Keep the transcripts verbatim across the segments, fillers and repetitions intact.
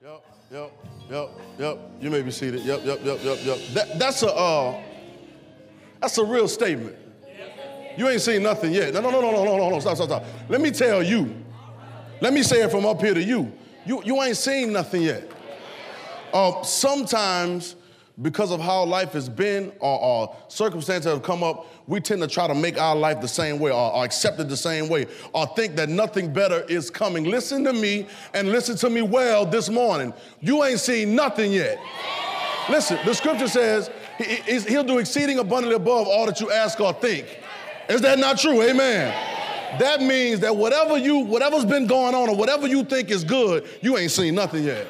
Yep, yep, yep, yep. You may be seated. Yep, yep, yep, yep, yep. That, that's a uh, that's a real statement. You ain't seen nothing yet. No, no, no, no, no, no, no, no. Stop, stop, stop. Let me tell you. Let me say it from up here to you. You, you ain't seen nothing yet. Uh, sometimes, because of how life has been, or, or circumstances have come up, we tend to try to make our life the same way, or, or accept it the same way, or think that nothing better is coming. Listen to me, and listen to me well this morning. You ain't seen nothing yet. Listen, the scripture says he, he'll do exceeding abundantly above all that you ask or think. Is that not true? Amen. That means that whatever you, whatever's been going on, or whatever you think is good, you ain't seen nothing yet.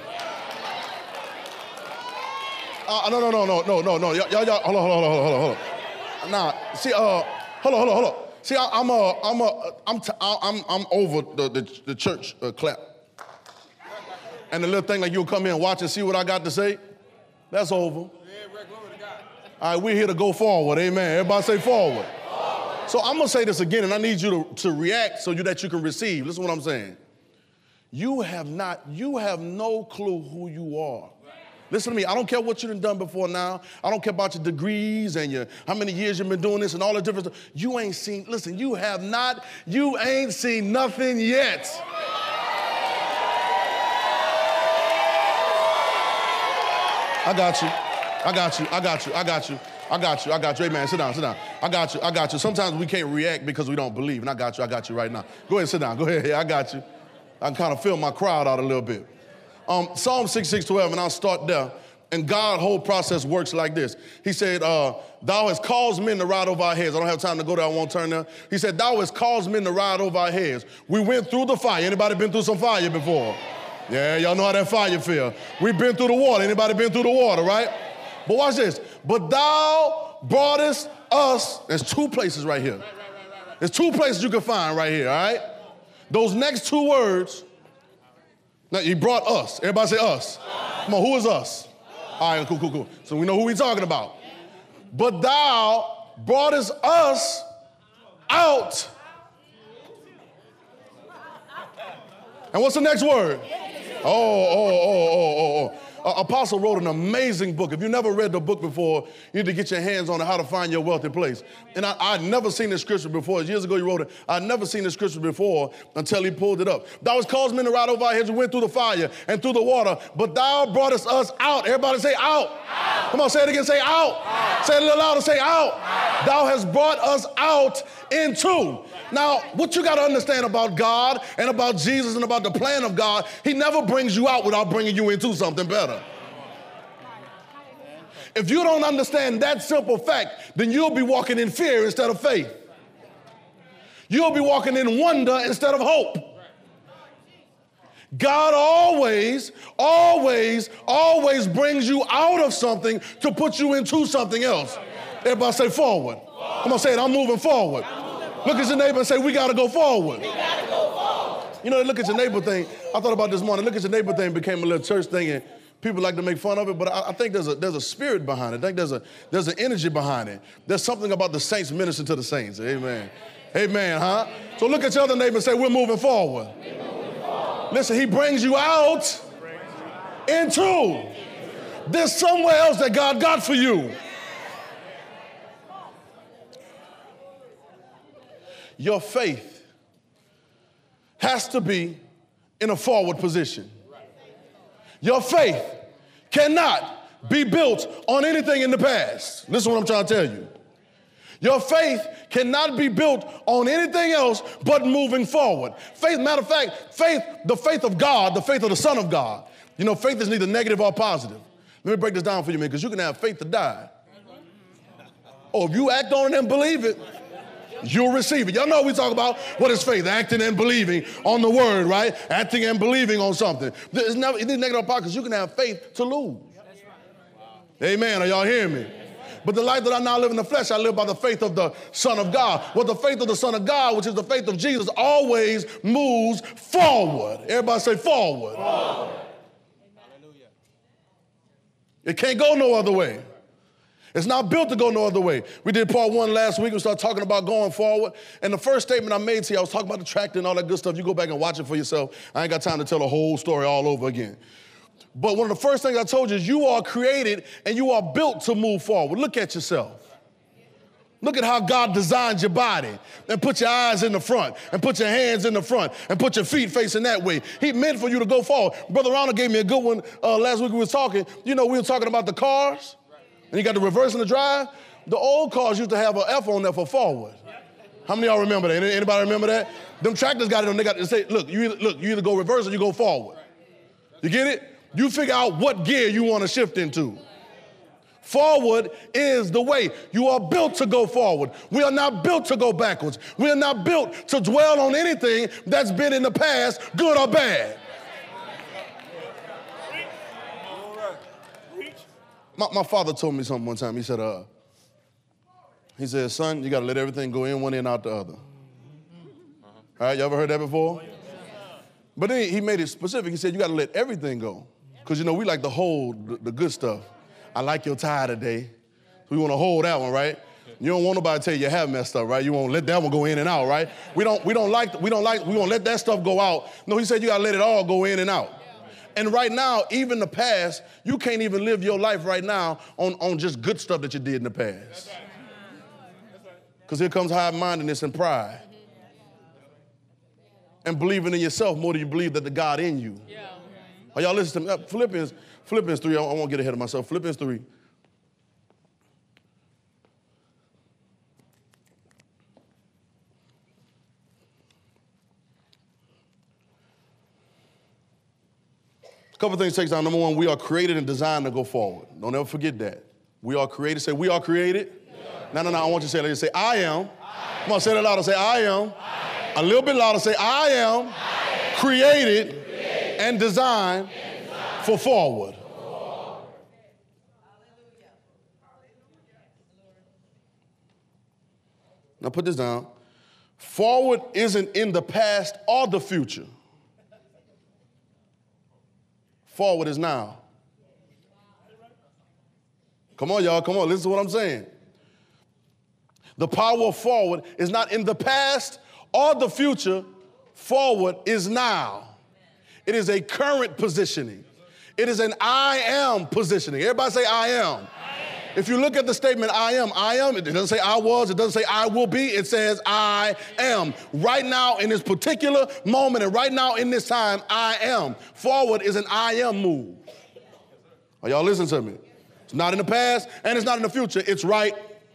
Uh, no, no, no, no, no, no, no. Y'all, y'all, hold on, hold on, hold on, hold on. Nah, see, uh, hold on, hold on, hold on. See, I, I'm, uh, I'm, uh, I'm, t- I'm, I'm over the, the, the church uh, clap. And the little thing like you'll come in and watch and see what I got to say, that's over. All right, we're here to go forward, amen. Everybody say forward. So I'm gonna say this again, and I need you to, to react so you, that you can receive. Listen to what I'm saying. You have not, you have no clue who you are. Listen to me, I don't care what you've done before now. I don't care about your degrees and your how many years you've been doing this and all the different stuff. You ain't seen, listen, you have not, you ain't seen nothing yet. I got you, I got you, I got you, I got you. I got you, I got you. Hey, man, sit down, sit down. I got you, I got you. Sometimes we can't react because we don't believe, and I got you, I got you right now. Go ahead, sit down, go ahead, yeah, I got you. I can kind of fill my crowd out a little bit. Um, Psalm sixty-six twelve, and I'll start there. And God's whole process works like this. He said, uh, thou hast caused men to ride over our heads. I don't have time to go there, I won't turn there. He said, thou hast caused men to ride over our heads. We went through the fire. Anybody been through some fire before? Yeah, y'all know how that fire feel. We've been through the water. Anybody been through the water, right? But watch this. But thou broughtest us. There's two places right here. There's two places you can find right here, all right? Those next two words, now he brought us. Everybody say us. Come on, who is us? All right, cool, cool, cool. So we know who we're talking about. But thou broughtest us out. And what's the next word? Oh, oh, oh, oh, oh, oh. Uh, Apostle wrote an amazing book. If you've never read the book before, you need to get your hands on it, How to Find Your Wealthy Place. And I, I'd never seen this scripture before. Years ago, he wrote it. I'd never seen this scripture before until he pulled it up. Thou hast caused men to ride over our heads. We went through the fire and through the water, but thou broughtest us out. Everybody say out. Out. Come on, say it again. Say out. Out. Say it a little louder. Say out. Out. Thou hast brought us out into. Now, what you got to understand about God and about Jesus and about the plan of God, he never brings you out without bringing you into something better. If you don't understand that simple fact, then you'll be walking in fear instead of faith. You'll be walking in wonder instead of hope. God always, always, always brings you out of something to put you into something else. Everybody say forward. Come on, say it. I'm moving forward. Look at your neighbor and say, we got to go forward. We got to go forward. You know, look at your neighbor thing. I thought about this morning. Look at your neighbor thing became a little church thing, and people like to make fun of it, but I, I think there's a there's a spirit behind it. I think there's a there's an energy behind it. There's something about the saints ministering to the saints. Amen. Amen, huh? So look at your other neighbor and say, we're moving forward. We're moving forward. Listen, he brings you out into. There's somewhere else that God got for you. Your faith has to be in a forward position. Your faith cannot be built on anything in the past. Listen to what I'm trying to tell you. Your faith cannot be built on anything else but moving forward. Faith, matter of fact, faith, the faith of God, the faith of the Son of God. You know, faith is neither negative or positive. Let me break this down for you, man, because you can have faith to die. Oh, if you act on it and believe it, you'll receive it. Y'all know we talk about what is faith, acting and believing on the word, right? Acting and believing on something. It's never it's negative or positive because you can have faith to lose. Amen. Are y'all hearing me? But the life that I now live in the flesh, I live by the faith of the Son of God. Well, the faith of the Son of God, which is the faith of Jesus, always moves forward. Everybody say forward. Forward. It can't go no other way. It's not built to go no other way. We did part one last week. We started talking about going forward. And the first statement I made to you, I was talking about the tractor and all that good stuff. You go back and watch it for yourself. I ain't got time to tell the whole story all over again. But one of the first things I told you is you are created and you are built to move forward. Look at yourself. Look at how God designed your body and put your eyes in the front and put your hands in the front and put your feet facing that way. He meant for you to go forward. Brother Ronald gave me a good one uh, last week we were talking. You know, we were talking about the cars and you got the reverse and the drive. The old cars used to have an F on there for forward. How many of y'all remember that? Anybody remember that? Them tractors got it on. They got to say, look, you either, look, you either go reverse or you go forward. You get it? You figure out what gear you want to shift into. Forward is the way. You are built to go forward. We are not built to go backwards. We are not built to dwell on anything that's been in the past, good or bad. My, my father told me something one time. He said, uh, he said, son, you got to let everything go in one end, out the other. All right, you ever heard that before? But then he made it specific. He said, you got to let everything go. Because, you know, we like to hold the, the good stuff. I like your tie today. So we want to hold that one, right? You don't want nobody to tell you you have messed up, right? You won't let that one go in and out, right? We don't, we don't like, we don't like, we won't let that stuff go out. No, he said you got to let it all go in and out. And right now, even the past, you can't even live your life right now on, on just good stuff that you did in the past. Because here comes high-mindedness and pride. And believing in yourself more than you believe that the God in you. Are y'all listening to me? Philippians, Philippians three, I won't get ahead of myself. Philippians three. A couple things takes down. Number one, we are created and designed to go forward. Don't ever forget that. We are created. Say, we are created. Yeah. No, no, no, I want you to say it. Like, say, I am. I am. Come on, say it louder. Say, I am. I am. A little bit louder. Say, I am, I am. Created, created and designed, and designed for forward. Now put this down. Forward isn't in the past or the future. Forward is now. Come on, y'all. Come on. Listen to what I'm saying. The power of forward is not in the past or the future. Forward is now. It is a current positioning. It is an I am positioning. Everybody say I am. If you look at the statement, I am, I am, it doesn't say I was, it doesn't say I will be, it says I am. Right now in this particular moment and right now in this time, I am. Forward is an I am move. Are y'all listening to me? It's not in the past and it's not in the future, it's right.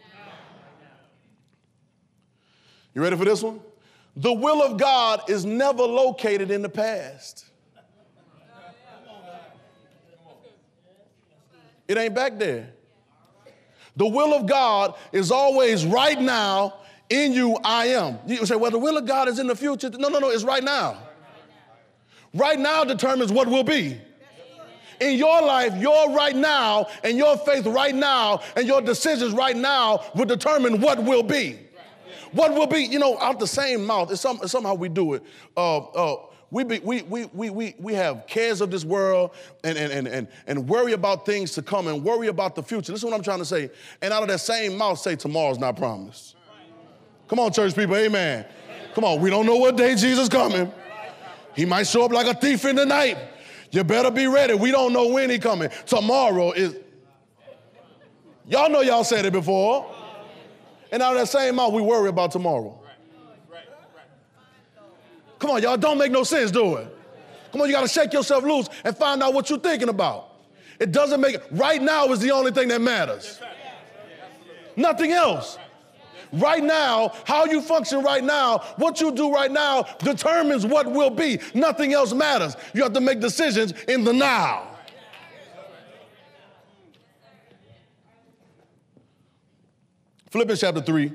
You ready for this one? The will of God is never located in the past. It ain't back there. The will of God is always right now, in you, I am. You say, well, the will of God is in the future. No, no, no, it's right now. Right now determines what will be. In your life, your right now and your faith right now and your decisions right now will determine what will be. What will be, you know, out the same mouth. It's, some, it's somehow we do it. Uh, uh, We, be, we, we, we, we, we have cares of this world and, and, and, and, and worry about things to come and worry about the future. Listen to what I'm trying to say. And out of that same mouth say tomorrow's not promised. Come on, church people, amen. Come on, we don't know what day Jesus is coming. He might show up like a thief in the night. You better be ready. We don't know when he coming. Tomorrow is, y'all know y'all said it before. And out of that same mouth, we worry about tomorrow. Come on, y'all, don't make no sense, do it. Come on, you got to shake yourself loose and find out what you're thinking about. It doesn't make it. Right now is the only thing that matters. Nothing else. Right now, how you function right now, what you do right now determines what will be. Nothing else matters. You have to make decisions in the now. Philippians chapter three.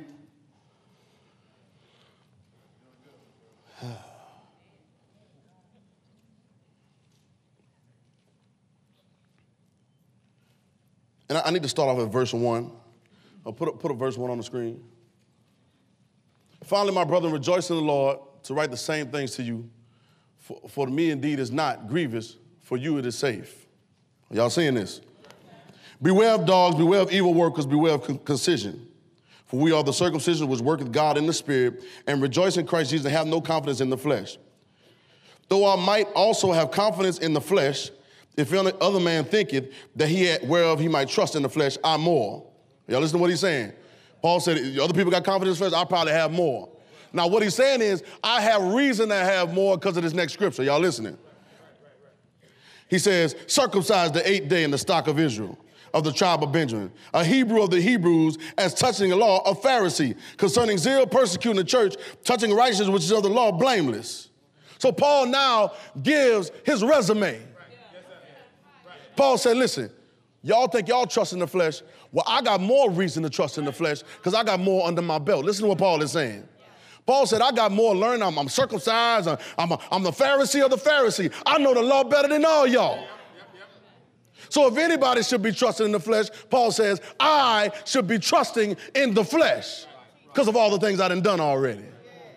And I need to start off with verse one. I'll put a, put a verse one on the screen. Finally, my brethren, rejoice in the Lord, to write the same things to you. For, for me indeed is not grievous, for you it is safe. Are y'all seeing this? Beware of dogs, beware of evil workers, beware of con- concision. For we are the circumcision which worketh God in the spirit, and rejoice in Christ Jesus and have no confidence in the flesh. Though I might also have confidence in the flesh, if any other man thinketh that he had whereof he might trust in the flesh, I more. Y'all listen to what he's saying. Paul said, other people got confidence in the flesh, I probably have more. Now what he's saying is, I have reason to have more because of this next scripture. Y'all listening? He says, circumcised the eighth day in the stock of Israel, of the tribe of Benjamin, a Hebrew of the Hebrews, as touching the law, a Pharisee, concerning zeal, persecuting the church, touching righteousness, which is of the law, blameless. So Paul now gives his resume. Paul said, listen, y'all think y'all trust in the flesh. Well, I got more reason to trust in the flesh because I got more under my belt. Listen to what Paul is saying. Paul said, I got more learning. I'm, I'm circumcised. I'm, I'm, a, I'm the Pharisee of the Pharisee. I know the law better than all y'all. So if anybody should be trusting in the flesh, Paul says, I should be trusting in the flesh because of all the things I done done already.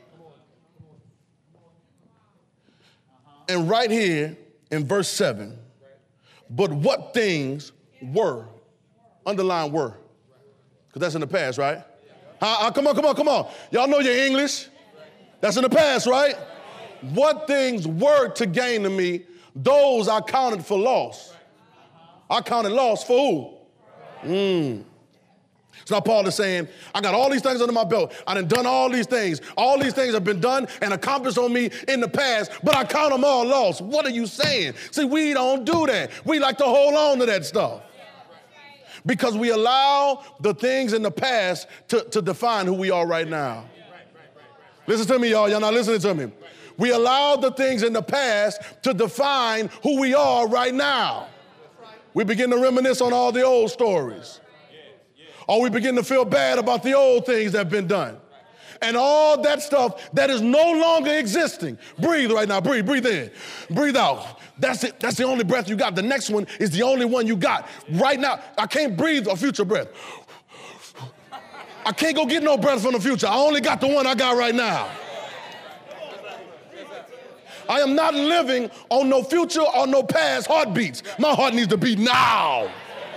And right here in verse seven, but what things were, underline were, because that's in the past, right? Uh, uh, come on, come on, come on. Y'all know your English. That's in the past, right? What things were to gain to me, those I counted for loss. I counted loss for who? Mm. So now Paul is saying, I got all these things under my belt. I done done all these things. All these things have been done and accomplished on me in the past, but I count them all lost. What are you saying? See, we don't do that. We like to hold on to that stuff. Because we allow the things in the past to, to define who we are right now. Listen to me, y'all. Y'all not listening to me. We allow the things in the past to define who we are right now. We begin to reminisce on all the old stories. Or we begin to feel bad about the old things that have been done. And all that stuff that is no longer existing. Breathe right now. Breathe. Breathe in. Breathe out. That's it. That's the only breath you got. The next one is the only one you got. Right now, I can't breathe a future breath. I can't go get no breath from the future. I only got the one I got right now. I am not living on no future or no past heartbeats. My heart needs to beat now.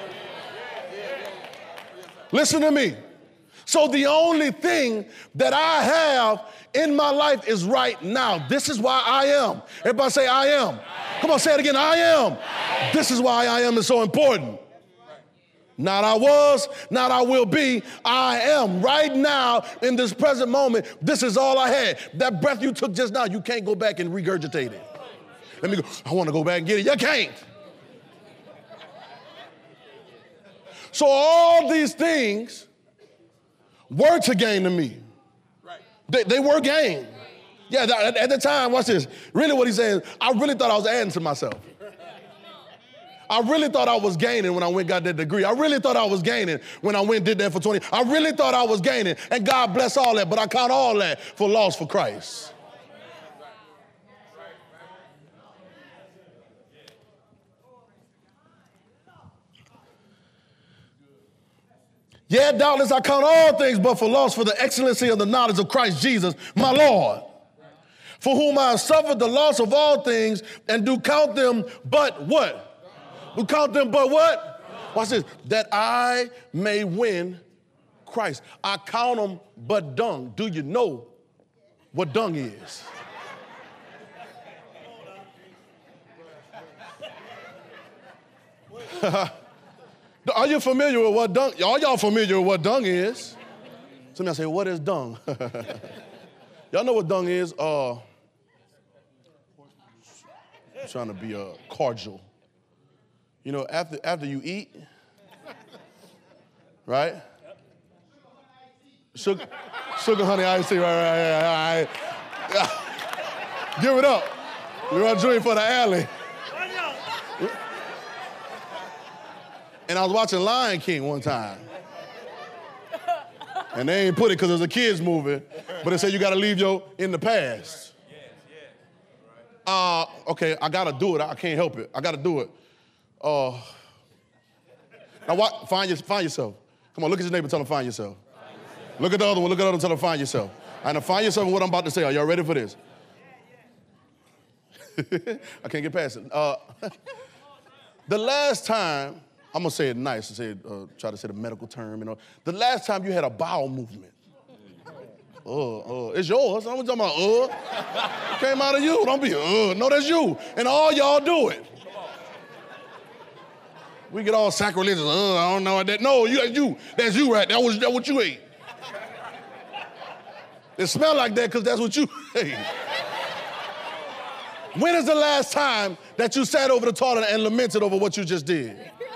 Listen to me. So the only thing that I have in my life is right now. This is why I am. Everybody say, I am. Come on, say it again. I am. This is why I am is so important. Not I was, not I will be. I am right now in this present moment. This is all I had. That breath you took just now, you can't go back and regurgitate it. Let me go. I want to go back and get it. You can't. So all these things were to gain to me. They, they were gain. Yeah, at, at the time, watch this. Really what he's saying, I really thought I was adding to myself. I really thought I was gaining when I went and got that degree. I really thought I was gaining when I went and did that for twenty. I really thought I was gaining, and God bless all that, but I count all that for loss for Christ. Yeah, doubtless I count all things but for loss for the excellency of the knowledge of Christ Jesus, my Lord, for whom I have suffered the loss of all things and do count them but what? Do count them but what? Watch this. That I may win Christ. I count them but dung. Do you know what dung is? Are you familiar with what dung? All y'all familiar with what dung is? Somebody say, what is dung? Y'all know what dung is? Uh, I'm trying to be uh, cordial. You know, after after you eat, right? Sugar, sugar, honey, iced tea, right, right, right, right. Give it up. We're on drink for the alley. And I was watching Lion King one time. And they ain't put it because it was a kid's movie, but they said you got to leave your in the past. Uh, okay, I got to do it. I can't help it. I got to do it. Uh, now what? Find, your, find yourself. Come on, look at your neighbor, tell him find yourself. Find yourself. Look at the other one, look at the other one, tell him find yourself. And now find yourself in what I'm about to say. Are y'all ready for this? I can't get past it. Uh, the last time, I'm gonna say it nice, and say it, uh, try to say the medical term, you know. The last time you had a bowel movement. Uh, uh, it's yours. I'm talking about, uh. It came out of you. Don't be, uh. No, that's you. And all y'all do it. We get all sacrilegious. Oh, I don't know what that. No, you, that's you. That's you, right? That was that what you ate. It smelled like that because that's what you ate. When is the last time that you sat over the toilet and lamented over what you just did?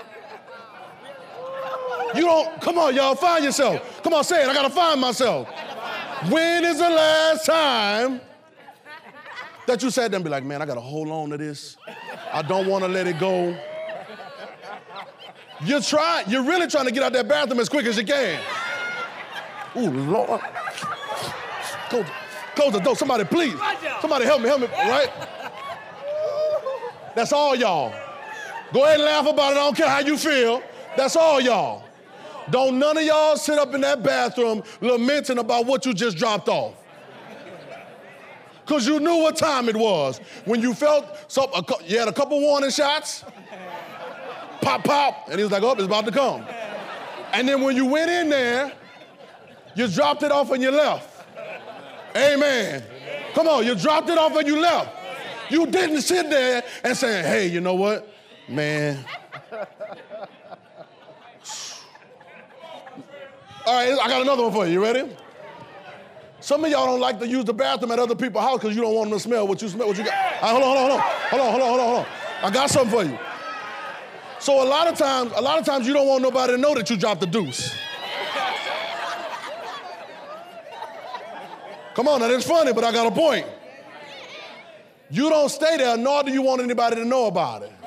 You don't, come on, y'all, find yourself. Come on, say it, I gotta find myself. When is the last time that you sat there and be like, man, I gotta hold on to this. I don't wanna let it go. You're trying, you're really trying to get out that bathroom as quick as you can. Ooh, Lord. Close, close the door, somebody please. Somebody help me, help me, right? That's all y'all. Go ahead and laugh about it, I don't care how you feel. That's all y'all. Don't none of y'all sit up in that bathroom lamenting about what you just dropped off. Because you knew what time it was. When you felt, so, a, you had a couple warning shots, pop, pop, and he was like, oh, it's about to come. And then when you went in there, you dropped it off and you left. Amen. Come on, you dropped it off and you left. You didn't sit there and say, hey, you know what, man. All right, I got another one for you. You ready? Some of y'all don't like to use the bathroom at other people's house because you don't want them to smell what you smell. What you got? All right, hold on, hold on, hold on, hold on, hold on, hold on. I got something for you. So a lot of times, a lot of times you don't want nobody to know that you dropped the deuce. Come on, that is funny, but I got a point. You don't stay there, nor do you want anybody to know about it.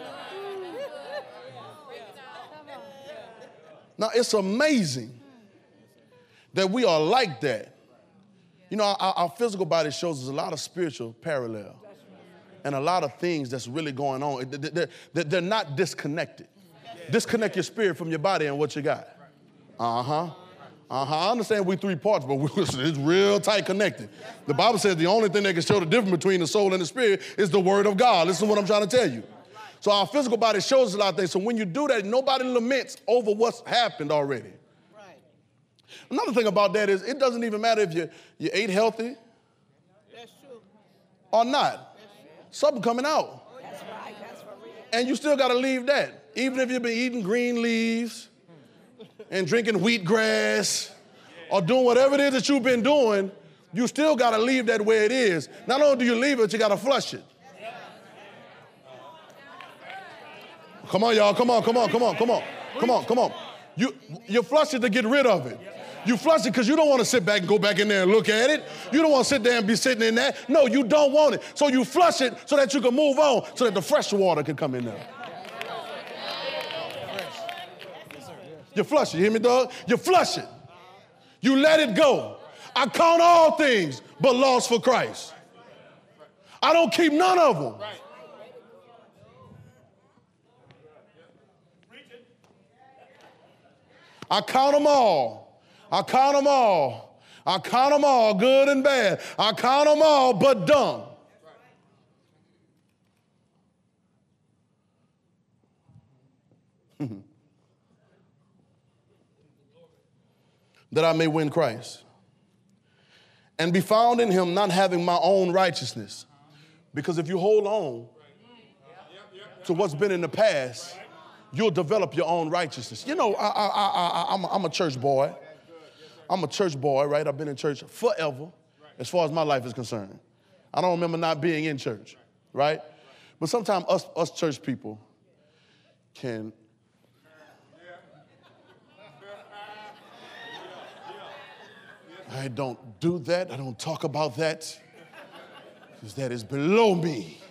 Now, it's amazing that we are like that. You know, our, our physical body shows us a lot of spiritual parallel and a lot of things that's really going on. They're, they're not disconnected. Disconnect your spirit from your body and what you got. Uh-huh. Uh-huh. I understand we three parts, but it's real tight connected. The Bible says the only thing that can show the difference between the soul and the spirit is the word of God. Listen to what I'm trying to tell you. So our physical body shows us a lot of things. So when you do that, nobody laments over what's happened already. Right. Another thing about that is it doesn't even matter if you, you ate healthy. That's true. Or not. Something coming out. Oh, that's right. That's for real. And you still got to leave that. Even if you've been eating green leaves and drinking wheatgrass or doing whatever it is that you've been doing, you still got to leave that where it is. Not only do you leave it, you got to flush it. Come on, y'all. Come on, come on, come on, come on. Come on, come on. You, you flush it to get rid of it. You flush it because you don't want to sit back and go back in there and look at it. You don't want to sit there and be sitting in that. No, you don't want it. So you flush it so that you can move on, so that the fresh water can come in there. You flush it. You hear me, dog? You flush it. You let it go. I count all things but loss for Christ. I don't keep none of them. I count them all. I count them all. I count them all, good and bad. I count them all but dung. That I may win Christ and be found in him, not having my own righteousness. Because if you hold on to what's been in the past, you'll develop your own righteousness. You know, I, I, I, I, I'm, a, I'm a church boy. I'm a church boy, right? I've been in church forever as far as my life is concerned. I don't remember not being in church, right? But sometimes us, us church people can I don't do that. I don't talk about that because that is below me.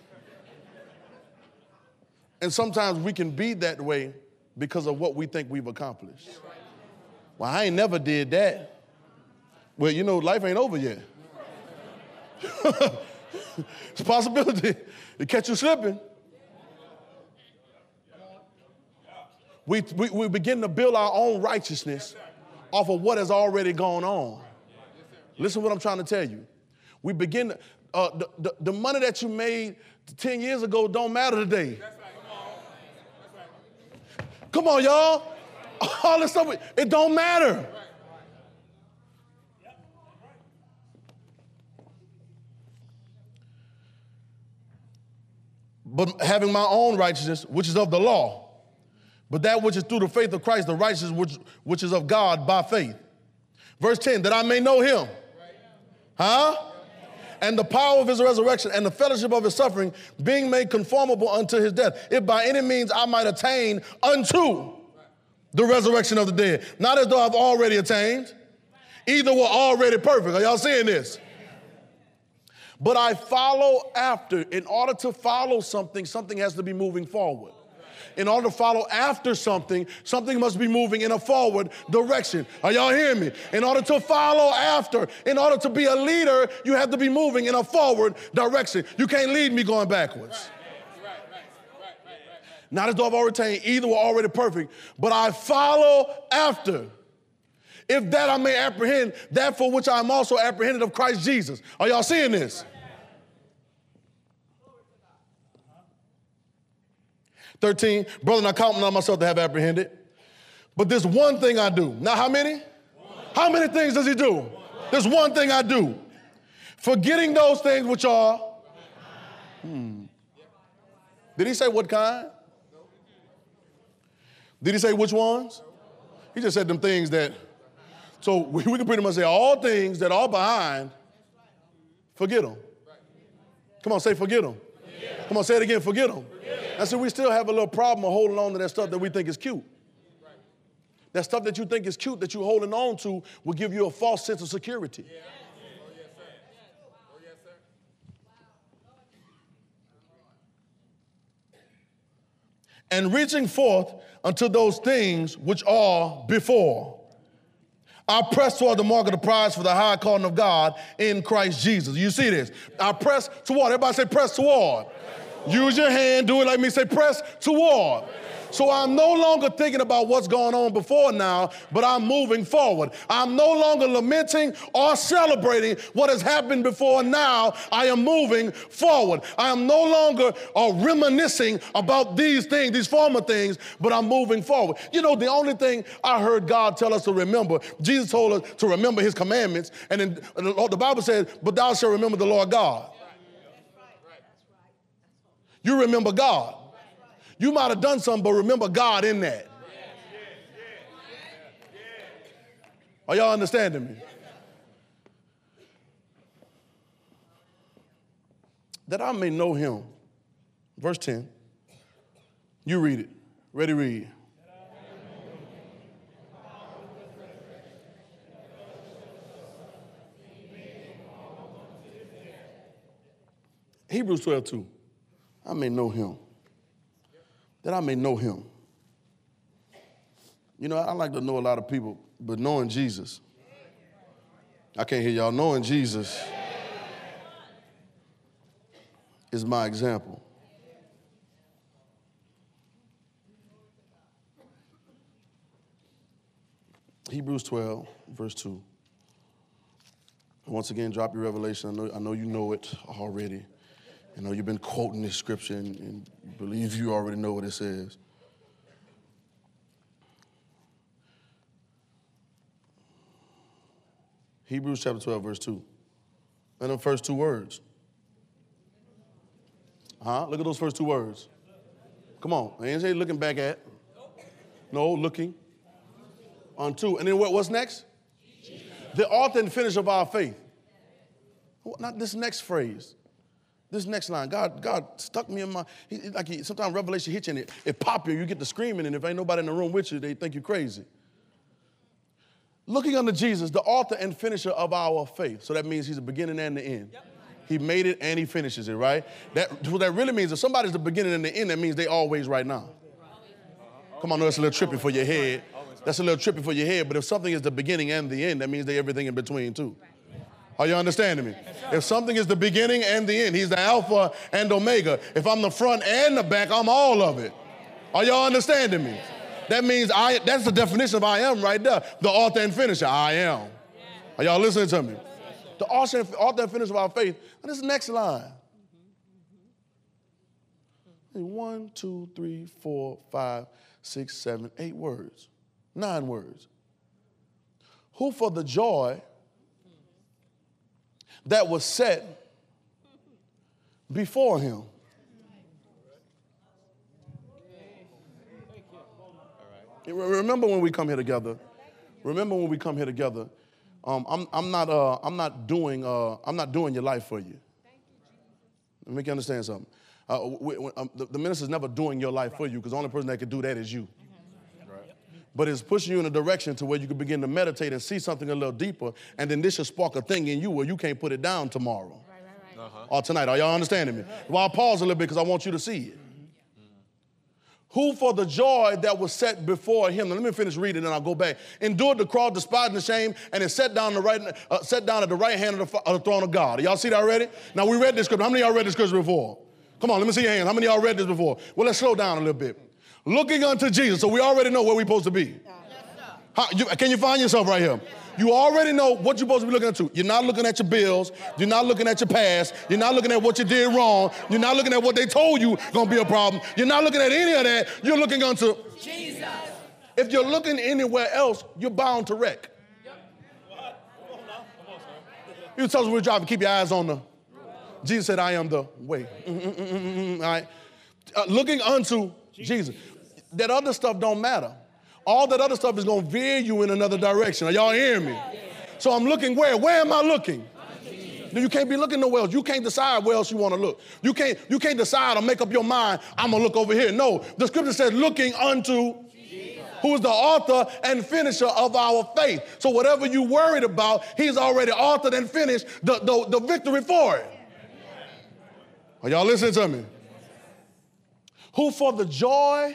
And sometimes we can be that way because of what we think we've accomplished. Well, I ain't never did that. Well, you know, life ain't over yet. It's a possibility to catch you slipping. We, we, we begin to build our own righteousness off of what has already gone on. Listen to what I'm trying to tell you. We begin, to, uh, the, the, the money that you made ten years ago don't matter today. Come on, y'all. All this stuff, it don't matter. But having my own righteousness, which is of the law, but that which is through the faith of Christ, the righteousness which, which is of God by faith. Verse ten, that I may know him. Huh? And the power of his resurrection and the fellowship of his suffering, being made conformable unto his death, if by any means I might attain unto the resurrection of the dead. Not as though I've already attained, either we're already perfect. Are y'all seeing this? But I follow after. In order to follow something, something has to be moving forward. In order to follow after something, something must be moving in a forward direction. Are y'all hearing me? In order to follow after, in order to be a leader, you have to be moving in a forward direction. You can't lead me going backwards. Not as though I've already attained, either were already perfect, but I follow after. If that I may apprehend that for which I am also apprehended of Christ Jesus. Are y'all seeing this? thirteen, brother, I count not myself to have apprehended. But there's one thing I do. Now, how many? One. How many things does he do? One. There's one thing I do. Forgetting those things which are. Hmm. Did he say what kind? Did he say which ones? He just said them things that. So we, we can pretty much say all things that are behind, forget them. Come on, say forget them. Forget. Come on, say it again, forget them. And so we still have a little problem of holding on to that stuff that we think is cute. Right. That stuff that you think is cute that you're holding on to will give you a false sense of security. Yeah. Oh, yes, sir. Oh, yes, sir. And reaching forth unto those things which are before, I press toward the mark of the prize for the high calling of God in Christ Jesus. You see this? I press toward. Everybody say press toward. Use your hand, do it like me, say press toward. So I'm no longer thinking about what's going on before now, but I'm moving forward. I'm no longer lamenting or celebrating what has happened before now. I am moving forward. I am no longer uh, reminiscing about these things, these former things, but I'm moving forward. You know, the only thing I heard God tell us to remember, Jesus told us to remember his commandments, and then the Bible said, but thou shalt remember the Lord God. You remember God. You might have done something, but remember God in that. Are y'all understanding me? That I may know him. Verse ten. You read it. Ready, read. Hebrews twelve two. I may know him. That I may know him. You know, I like to know a lot of people, but knowing Jesus, I can't hear y'all, knowing Jesus is my example. Hebrews twelve, verse two. Once again, drop your revelation. I know, I know you know it already. I know you've been quoting this scripture and, and believe you already know what it says. Hebrews chapter twelve, verse two. And the first two words. Huh? Look at those first two words. Come on. I ain't say looking back at. No, looking unto. And then what, what's next? The author and finisher of our faith. Not this next phrase. This next line, God, God stuck me in my, he, like he, sometimes revelation hits you and it, it pop you, you get to screaming, and if ain't nobody in the room with you, they think you're crazy. Looking unto Jesus, the author and finisher of our faith. So that means he's the beginning and the end. Yep. He made it and he finishes it, right? That, what that really means, if somebody's the beginning and the end, that means they always right now. Come on, no, that's a little trippy for your head. That's a little trippy for your head, but if something is the beginning and the end, that means they everything in between too. Are you understanding me? If something is the beginning and the end, he's the Alpha and Omega. If I'm the front and the back, I'm all of it. Are y'all understanding me? That means I, that's the definition of I am right there. The author and finisher, I am. Are y'all listening to me? The author and finisher of our faith. And this next line. One, two, three, four, five, six, seven, eight words. Nine words. Who for the joy that was set before him. Remember when we come here together. Remember when we come here together. Um, I'm, I'm not. Uh, I'm not doing. Uh, I'm not doing your life for you. Let me make you understand something. Uh, we, we, um, the, the minister's never doing your life for you because the only person that can do that is you. Right. But it's pushing you in a direction to where you can begin to meditate and see something a little deeper, and then this should spark a thing in you where you can't put it down tomorrow right, right, right. Uh-huh. or tonight. Are y'all understanding me? Well, I'll pause a little bit because I want you to see it. Who for the joy that was set before him. Now, let me finish reading and I'll go back. Endured the cross, despising the shame, and is set down, the right, uh, set down at the right hand of the, of the throne of God. Y'all see that already? Now, we read this scripture. How many of y'all read this scripture before? Come on, let me see your hands. How many of y'all read this before? Well, let's slow down a little bit. Looking unto Jesus. So we already know where we're supposed to be. How, you, can you find yourself right here? You already know what you're supposed to be looking into. You're not looking at your bills. You're not looking at your past. You're not looking at what you did wrong. You're not looking at what they told you going to be a problem. You're not looking at any of that. You're looking unto Jesus. If you're looking anywhere else, you're bound to wreck. You tell us we're driving, keep your eyes on the. Jesus said, I am the way. Mm-mm-mm-mm-mm. All right. Uh, looking unto Jesus. That other stuff don't matter. All that other stuff is going to veer you in another direction. Are y'all hearing me? So I'm looking where? Where am I looking? You can't be looking nowhere else. You can't decide where else you want to look. You can't, you can't decide or make up your mind, I'm going to look over here. No, the scripture says looking unto Jesus, who is the author and finisher of our faith. So whatever you worried about, he's already authored and finished the, the, the victory for it. Are y'all listening to me? Who for the joy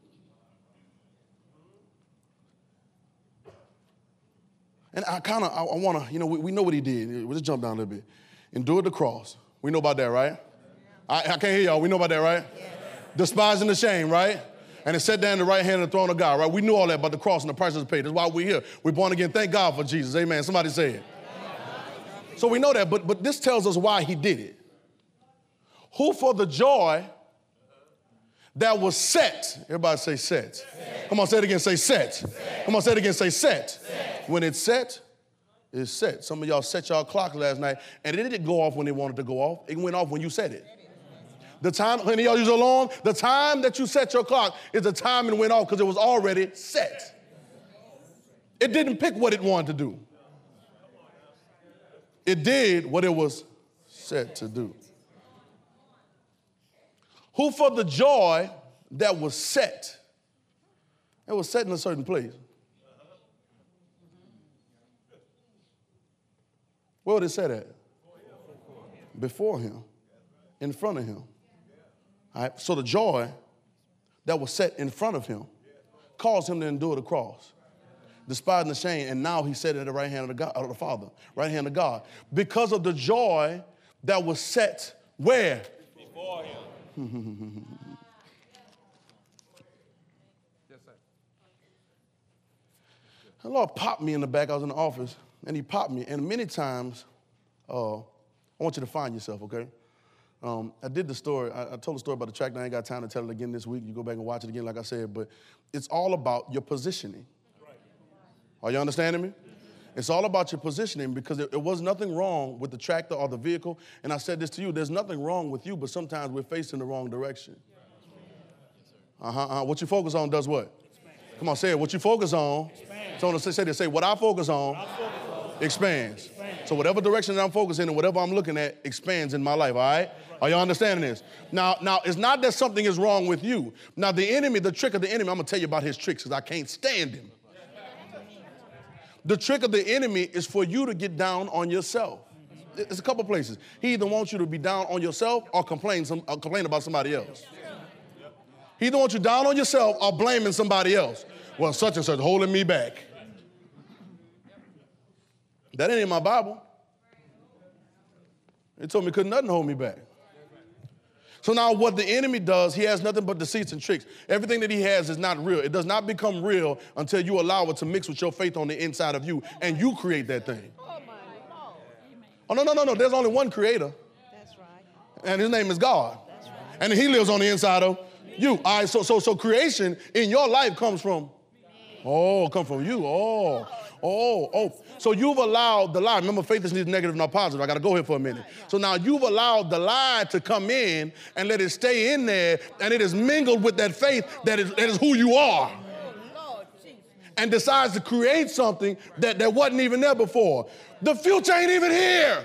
and I kind of, I, I want to, you know, we, we know what he did. We'll just jump down a little bit. Endured the cross. We know about that, right? I, I can't hear y'all. We know about that, right? Yeah. Despising the shame, right? And it sat down in the right hand of the throne of God, right? We knew all that about the cross and the price was paid. That's why we're here. We're born again. Thank God for Jesus. Amen. Somebody say it. Yeah. So we know that, but, but this tells us why he did it. Who for the joy that was set. Everybody say set. set. Come on, say it again, say set. set. Come on, say it again, say set. set. When it's set, it's set. Some of y'all set y'all clock last night, and it didn't go off when it wanted to go off. It went off when you set it. The time, when y'all use alarm, the time that you set your clock is the time it went off because it was already set. It didn't pick what it wanted to do. It did what it was set to do. Who for the joy that was set, it was set in a certain place. Where was it set at? Before him, in front of him. All right? So the joy that was set in front of him caused him to endure the cross, despising the shame, and now he's set at the right hand of the, God, of the Father, right hand of God. Because of the joy that was set where? Before him. Yes, sir. The Lord popped me in the back. I was in the office, and he popped me. And many times, uh, I want you to find yourself, okay? Um, I did the story. I, I told the story about the track. I ain't got time to tell it again this week. You go back and watch it again, like I said. But it's all about your positioning. Right. Are you understanding me? It's all about your positioning because there, there was nothing wrong with the tractor or the vehicle. And I said this to you, there's nothing wrong with you, but sometimes we're facing the wrong direction. Uh-huh, uh-huh. What you focus on does what? Expand. Come on, say it. What you focus on. So say, say this, say, what I focus on, I focus on expands. expands. So whatever direction that I'm focusing and whatever I'm looking at expands in my life, all right? Are y'all understanding this? Now, now, it's not that something is wrong with you. Now, the enemy, the trick of the enemy, I'm going to tell you about his tricks because I can't stand him. The trick of the enemy is for you to get down on yourself. It's a couple places. He either wants you to be down on yourself or complain, some, or complain about somebody else. He either wants you down on yourself or blaming somebody else. Well, such and such holding me back. That ain't in my Bible. It told me couldn't nothing hold me back. So now what the enemy does, he has nothing but deceits and tricks. Everything that he has is not real. It does not become real until you allow it to mix with your faith on the inside of you, and you create that thing. Oh, no, no, no, no. There's only one creator. That's right. And his name is God. That's right. And he lives on the inside of you. All right, so, so, so creation in your life comes from, oh, come from you. Oh, oh, oh. So you've allowed the lie. Remember, faith is neither negative nor positive. I got to go here for a minute. So now you've allowed the lie to come in and let it stay in there, and it is mingled with that faith that is, that is who you are. and decides to create something that, that wasn't even there before. The future ain't even here.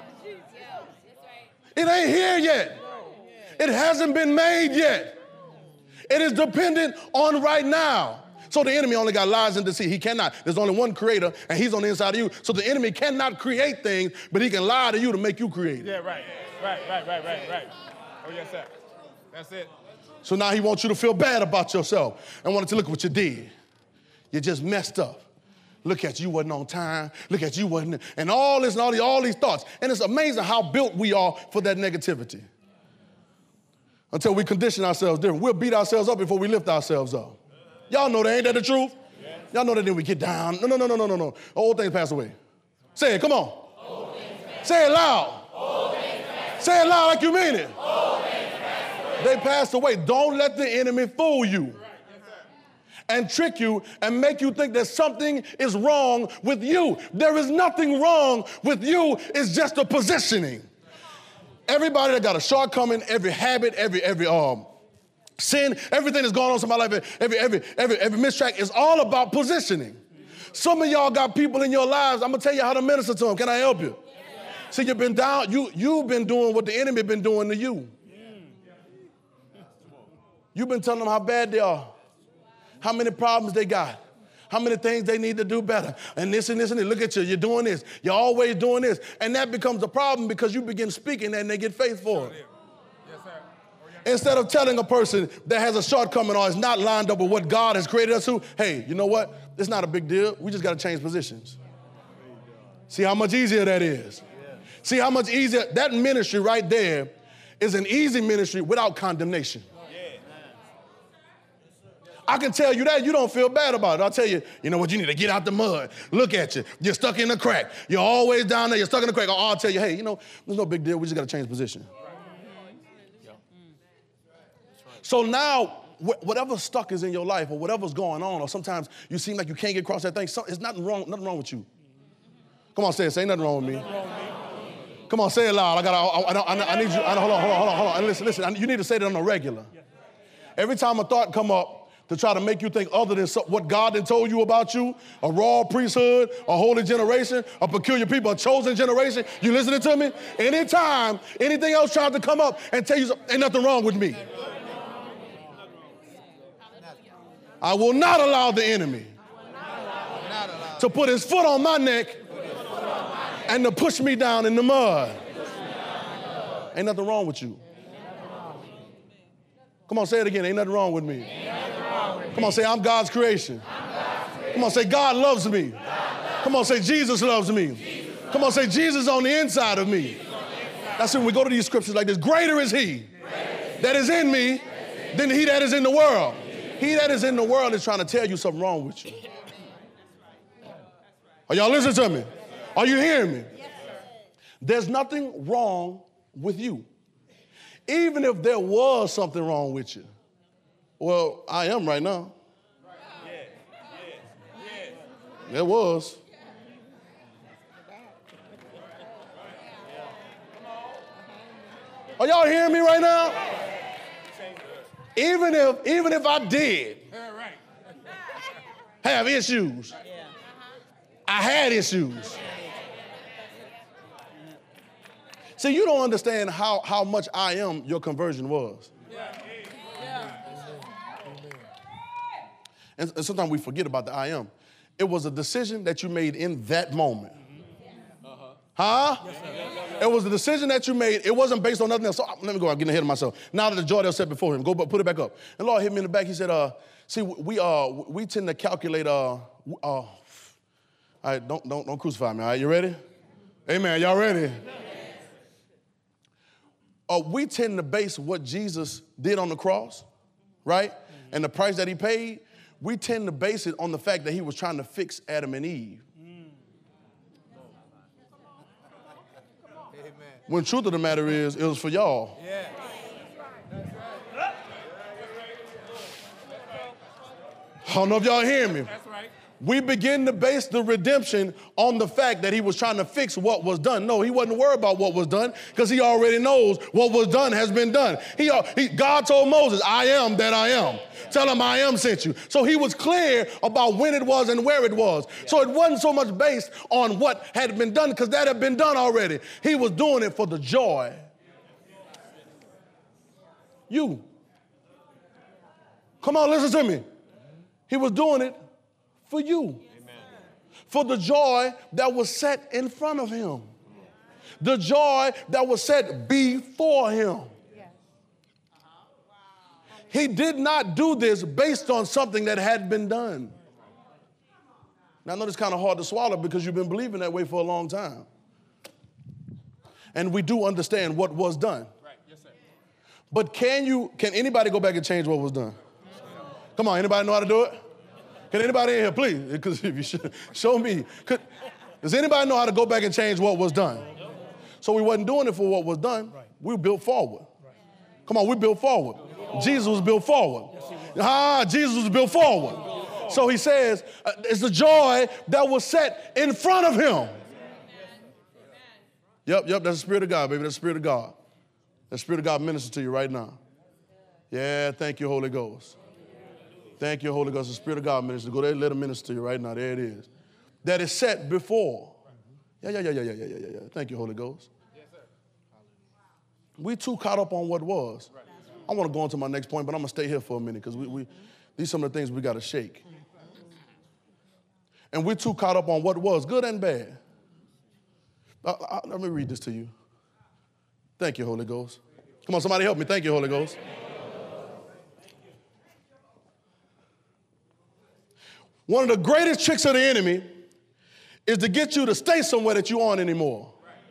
It ain't here yet. It hasn't been made yet. It is dependent on right now. So the enemy only got lies and deceit. He cannot. There's only one creator, and he's on the inside of you. So the enemy cannot create things, but he can lie to you to make you create it. Yeah, right. Right, right, right, right, right. Oh, yes, sir. That's it. So now he wants you to feel bad about yourself and wanted to look what you did. You just messed up. Look at you, wasn't on time. Look at you, wasn't, and all this and all these, all these thoughts. And it's amazing how built we are for that negativity. Until we condition ourselves different. We'll beat ourselves up before we lift ourselves up. Y'all know that, ain't that the truth? Yes. Y'all know that then we get down. No, no, no, no, no, no, no. Old things pass away. Say it, come on. Old things pass. Say it loud. Old things pass. Say it loud like you mean it. Old things pass away. They pass away. Don't let the enemy fool you and trick you and make you think that something is wrong with you. There is nothing wrong with you. It's just a positioning. Everybody that got a shortcoming, every habit, every every um sin, everything that's going on in my life, every every every every mistrack is all about positioning. Some of y'all got people in your lives. I'm gonna tell you how to minister to them. Can I help you? See, you've been down. You you've been doing what the enemy been doing to you. You've been telling them how bad they are, how many problems they got, how many things they need to do better, and this and this and this. Look at you, you're doing this. You're always doing this. And that becomes a problem because you begin speaking and they get faith for it. Yes, sir. Instead of telling a person that has a shortcoming or is not lined up with what God has created us to, hey, you know what? It's not a big deal. We just got to change positions. See how much easier that is. See how much easier. That ministry right there is an easy ministry without condemnation. I can tell you that. You don't feel bad about it. I'll tell you, you know what, you need to get out the mud. Look at you. You're stuck in the crack. You're always down there. You're stuck in the crack. Or I'll tell you, hey, you know, there's no big deal. We just got to change position. So now, wh- whatever stuck is in your life or whatever's going on, or sometimes you seem like you can't get across that thing, so, it's nothing wrong, nothing wrong with you. Come on, say it. Say nothing wrong with me. Come on, say it loud. I got. I, I, I, I need you. I, hold on, hold on, hold on, hold on. And listen, listen. I, you need to say that on a regular. Every time a thought come up to try to make you think other than so, what God had told you about you, a royal priesthood, a holy generation, a peculiar people, a chosen generation, you listening to me? Anytime anything else tries to come up and tell you something, ain't nothing wrong with me. I will not allow the enemy to put his foot on my neck and to push me down in the mud. Ain't nothing wrong with you. Come on, say it again. Ain't nothing wrong with me. Come on, say I'm God's creation. Come on, say God loves me. Come on, say Jesus loves me. Come on, say Jesus on the inside of me. That's when we go to these scriptures like this. Greater is he that is in me than he that is in the world. He that is in the world is trying to tell you something wrong with you. Are y'all listening to me? Are you hearing me? There's nothing wrong with you. Even if there was something wrong with you. Well, I am right now. There was. Are y'all hearing me right now? Even if, even if I did have issues, I had issues. See, you don't understand how, how much I am your conversion was. And, and sometimes we forget about the I am. It was a decision that you made in that moment. Huh? Yes, sir. It was a decision that you made. It wasn't based on nothing else. So, let me go. I'm getting ahead of myself. Now that the joy that was set before him, go put it back up. And Lord hit me in the back. He said, uh, see, we uh, we tend to calculate, uh, uh, all right, don't, don't, don't crucify me, all right? You ready? Amen. Y'all ready? Uh, we tend to base what Jesus did on the cross, right? And the price that he paid, we tend to base it on the fact that he was trying to fix Adam and Eve. When the truth of the matter is, it was for y'all. Yeah. I don't know if y'all hear me. That's right. we begin to base the redemption on the fact that he was trying to fix what was done. No, he wasn't worried about what was done because he already knows what was done has been done. He, he, God told Moses, I am that I am. Tell him I am sent you. So he was clear about when it was and where it was. So it wasn't so much based on what had been done because that had been done already. He was doing it for the joy. You. Come on, listen to me. He was doing it for you. Amen. For the joy that was set in front of him. The joy that was set before him. Yes. Uh-huh. Wow. He did not do this based on something that had been done. Now, I know it's kind of hard to swallow because you've been believing that way for a long time. And we do understand what was done. Right. Yes, sir. But can you, can anybody go back and change what was done? Come on, anybody know how to do it? Can anybody in here, please? Because if you should, show me. Could, does anybody know how to go back and change what was done? So we wasn't doing it for what was done. We built forward. Come on, we built forward. Jesus was built forward. Ah, Jesus was built forward. So he says, uh, it's the joy that was set in front of him. Yep, yep, that's the Spirit of God, baby. That's the Spirit of God. The Spirit of God ministers to you right now. Yeah, thank you, Holy Ghost. Thank you, Holy Ghost. The Spirit of God minister. Go there, let him minister to you right now. There it is. That is set before. Yeah, yeah, yeah, yeah, yeah, yeah, yeah, yeah. Thank you, Holy Ghost. Yes, sir. We too caught up on what was. Right. I want to go on to my next point, but I'm going to stay here for a minute because we, we, these are some of the things we got to shake. And we're too caught up on what was, good and bad. I, I, let me read this to you. Thank you, Holy Ghost. Come on, somebody help me. Thank you, Holy Ghost. One of the greatest tricks of the enemy is to get you to stay somewhere that you aren't anymore.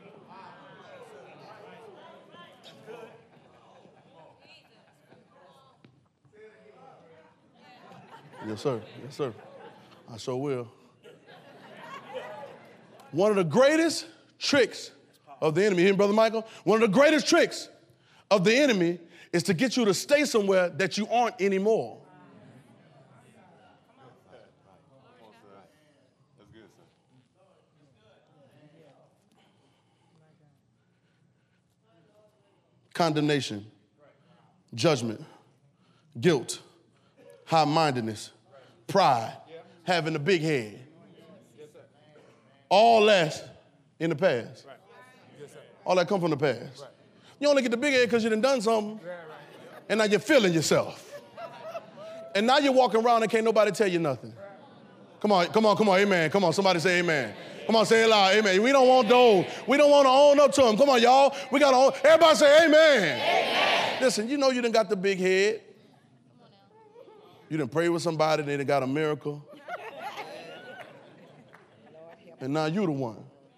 Yes, sir. Yes, sir. I sure will. One of the greatest tricks of the enemy, you hear me, Brother Michael? One of the greatest tricks of the enemy is to get you to stay somewhere that you aren't anymore. Condemnation, judgment, guilt, high-mindedness, pride, having a big head. All that in the past. All that come from the past. You only get the big head because you done done something, and now you're feeling yourself. And now you're walking around and can't nobody tell you nothing. Come on, come on, come on, amen. Come on, somebody say amen. Come on, say it loud, amen. We don't want those. We don't want to own up to them. Come on, y'all. We got to own. Everybody say amen. Amen. Listen, you know you done got the big head. You done prayed with somebody, they done got a miracle. And now you the one.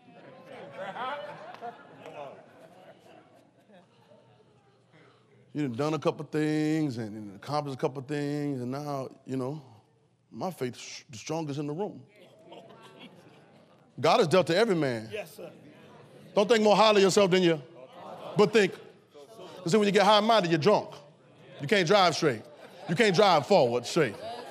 You done done a couple things and, and accomplished a couple things, and now, you know, my faith is the strongest in the room. God has dealt to every man. Yes, sir. Don't think more highly of yourself than you, but think. Because when you get high-minded, you're drunk. You can't drive straight. You can't drive forward straight.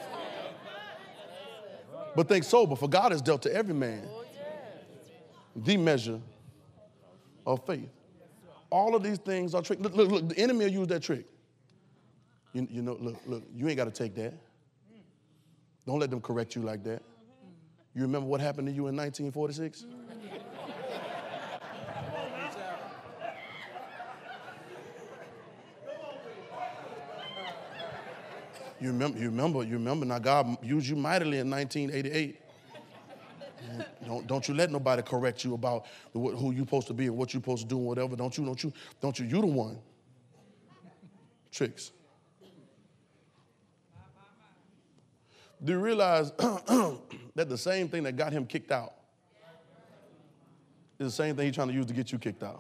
But think sober, for God has dealt to every man the measure of faith. All of these things are tricks. Look, look, look, the enemy will use that trick. You, you know, look, look, you ain't got to take that. Don't let them correct you like that. You remember what happened to you in nineteen forty-six? You remember, you remember, you remember, now God used you mightily in nineteen eighty-eight. Don't, don't you let nobody correct you about who you're supposed to be and what you're supposed to do and whatever. Don't you, don't you, don't you, you the one. Tricks. Do you realize that the same thing that got him kicked out is the same thing he's trying to use to get you kicked out?